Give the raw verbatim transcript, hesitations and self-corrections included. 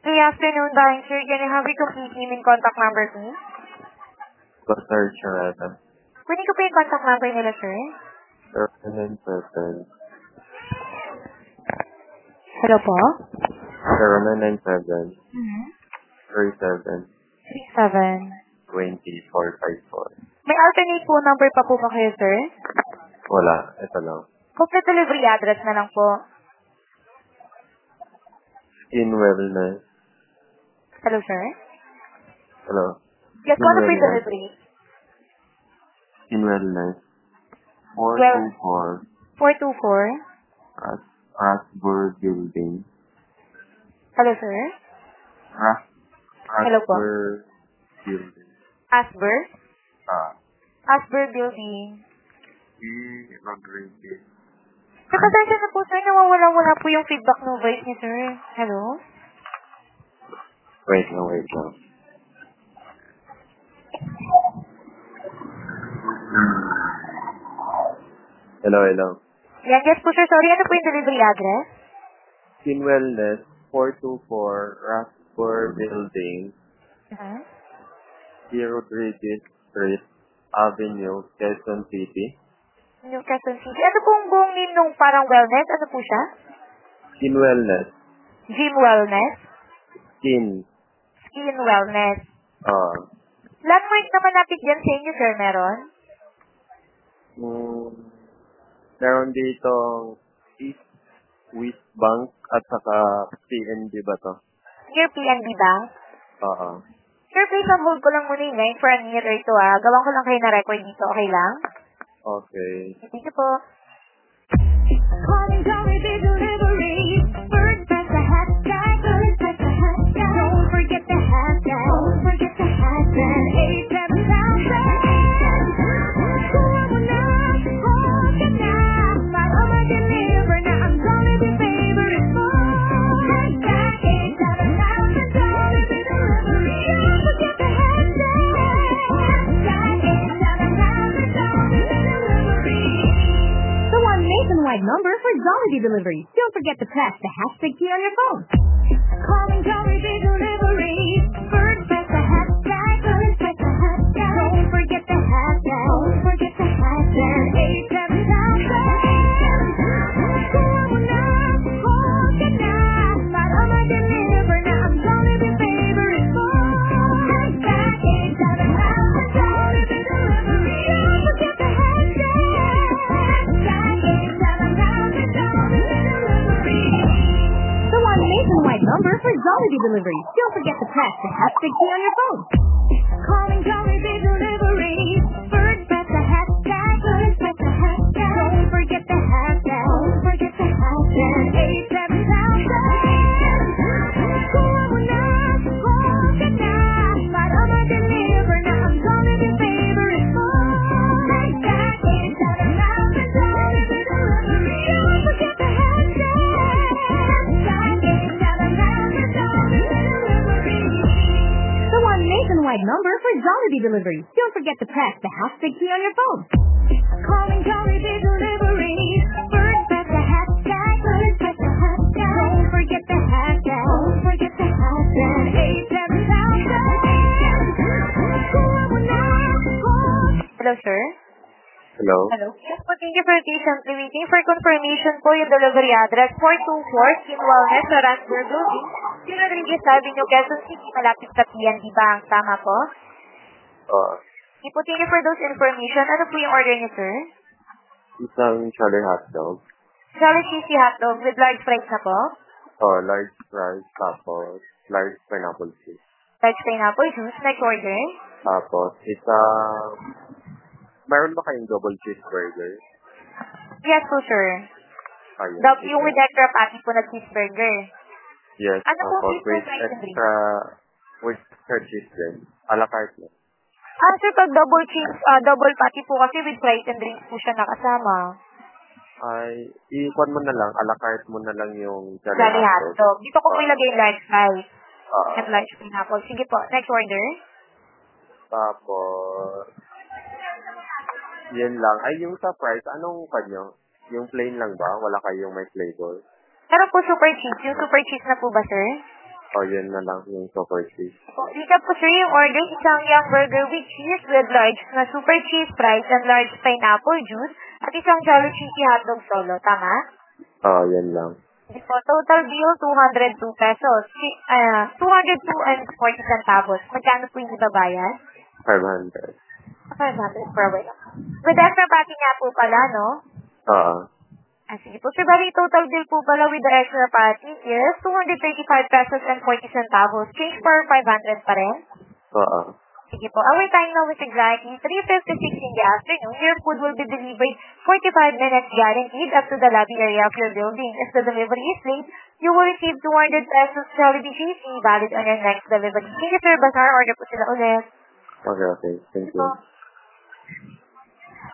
Good afternoon, Dying Sir. Can I have your complete name and contact number, please? Pastor Charada. Pwede ko po yung contact number nila, sir? seven nine seven. Hello po? zero nine nine seven. Mm-hmm. three seven. three seven. two four five four. May alternate po number pa po ba kayo, sir? Wala. Ito lang. Complete delivery address na lang po. Skin Wellness. Hello, sir? Hello. Yes, Skin paano po yung Wellness. delivery? Skin Wellness. four Well, two four. four two four. Ras Rasburg Building. Hello, sir? Ras Hello po. Rasburg Building. Asper? Ah. Asper Building. E. Rodriguez. Sir, pasensya na po, sir. Nawawala-wala po yung feedback ng voice niya, sir. Hello? Wait lang, wait lang. Hello, hello. Yan, yes po, sir. Sorry, ano po yung delivery address? Skin Wellness, four two four Rasburg Building, Uh-huh. zero three Street, Avenue, Quezon City. New Quezon City. Ano pong buong name nung parang wellness? Ano po siya? Skin Wellness. Gym Wellness? Skin. Skin Wellness. Ah. Landmark naman natin dyan sa inyo, sir, meron? Mm, meron dito East West Bank at saka P N B ba to? Near P N B Bank? Oo. Sir, please on hold ko lang muna yung line for a minute or two, ah. Gawan ko lang kayo na record dito, okay lang? Okay. Thank you po. Calling Jollibee Delivery. First press the hashtag. First press the hashtag. Don't forget the hashtag. Don't forget the hashtag. eight seven thousand. Kuha mo na. Hold ka na. Para ma-deliver na ang Jollibee favorite mo. Hashtag eight seven thousand. Jollibee Delivery. Don't forget the hashtag. Hashtag eight seven thousand. Jollibee Delivery. The one nationwide number for Jollibee Delivery. Don't forget to press the hashtag key on your phone. Calling Jollibee Delivery. First press the hashtag. First press the hashtag. Don't forget the hashtag. Don't forget the hashtag. eight seven thousand. Kuha mo na. Hold ka na. Para ma-deliver na ang Jollibee favorite mo. Hashtag eight seven thousand. Jollibee Delivery. Don't forget the hashtag. Hashtag eight seven thousand. Jollibee Delivery. The one nationwide number for Jollibee Delivery. Don't forget to press the hashtag key on your phone. Calling Jollibee Delivery. First press the hashtag. First press the hashtag. Don't forget the hashtag. Don't forget the hashtag. eight seven thousand. Kuha mo na. Hold ka na. Para ma-deliver na ang Jollibee favorite mo. Hashtag eight seven thousand. Jollibee Delivery. Don't forget the hashtag. Hashtag eight seven thousand. Jollibee Delivery. The one nationwide number for Jollibee Delivery. Don't forget to press the hashtag key on your phone. Calling Jollibee Delivery. First press the hashtag. First press the hashtag. Don't forget the hashtag. Don't forget the hashtag. eight seven thousand. Kuha mo na. Hold. Hello, sir? Hello. Hello. Yes po, thank you for patiently waiting. For confirmation po, yung delivery address, four two four Skin Wellness sa Rasburg Building, Sir Rodriguez Avenue, Quezon City, malapit sa P N B Bank. Tama po? Ah. Thank you, thank you for those information. Ano po yung order niyo, sir? Isang Charlie hotdog. Jolly Cheesy Hotdog with large fries na po. Oh, large fries. Tapos, large pineapple juice. Large pineapple juice. Next order. Tapos, isang... Meron ba kayong double cheeseburger? Yes po, sir. Ayun. Dog, yung with extra patty po na cheeseburger. Yes. Ano po Tapos, please po with fries and drinks? extra... With extra cheese din. A la carte lang. Ah, sir, pag double cheese, ah, double patty po kasi with fries and drinks po siya nakasama. Ay, iikwan mo na lang. A la carte mo na lang yung Charlie Jolly hotdog. Hotdog. Dito ko po Ah. ilagay yung large fries Ah. and large pineapple. Sige po, next order. Tapos, yun lang. Ay, yung sa price, anong kanyo? Yung plain lang ba? Wala kayong may flavor? Meron po super cheese. Yung super cheese na po ba, sir? O, yun na lang yung super cheese. Recap po sir, yung order, isang young burger with cheese with large na super cheese fries and large pineapple juice at isang Jolly Cheesy hotdog solo. Tama? O, yun lang. So, total bill, two hundred two pesos. Chi- Uh, two hundred two and forty centavos. Magkano po yung ibabayan? five hundred. five hundred per way. With extra patty nga po pala, no? Oo. Ah, sige po. So, bali, total bill po pala with the extra patty is two hundred thirty-five pesos and forty centavos. Change for five hundred pa rin? Oo. Sige po. Our time now is exactly three fifty-six in the afternoon. Your food will be delivered forty-five minutes guaranteed up to the lobby area of your building. If the delivery is late, you will receive two hundred pesos Jollibee G C valid on your next delivery. Thank you, Sir Bazar. Order po sila ulit. Okay, okay. Thank you.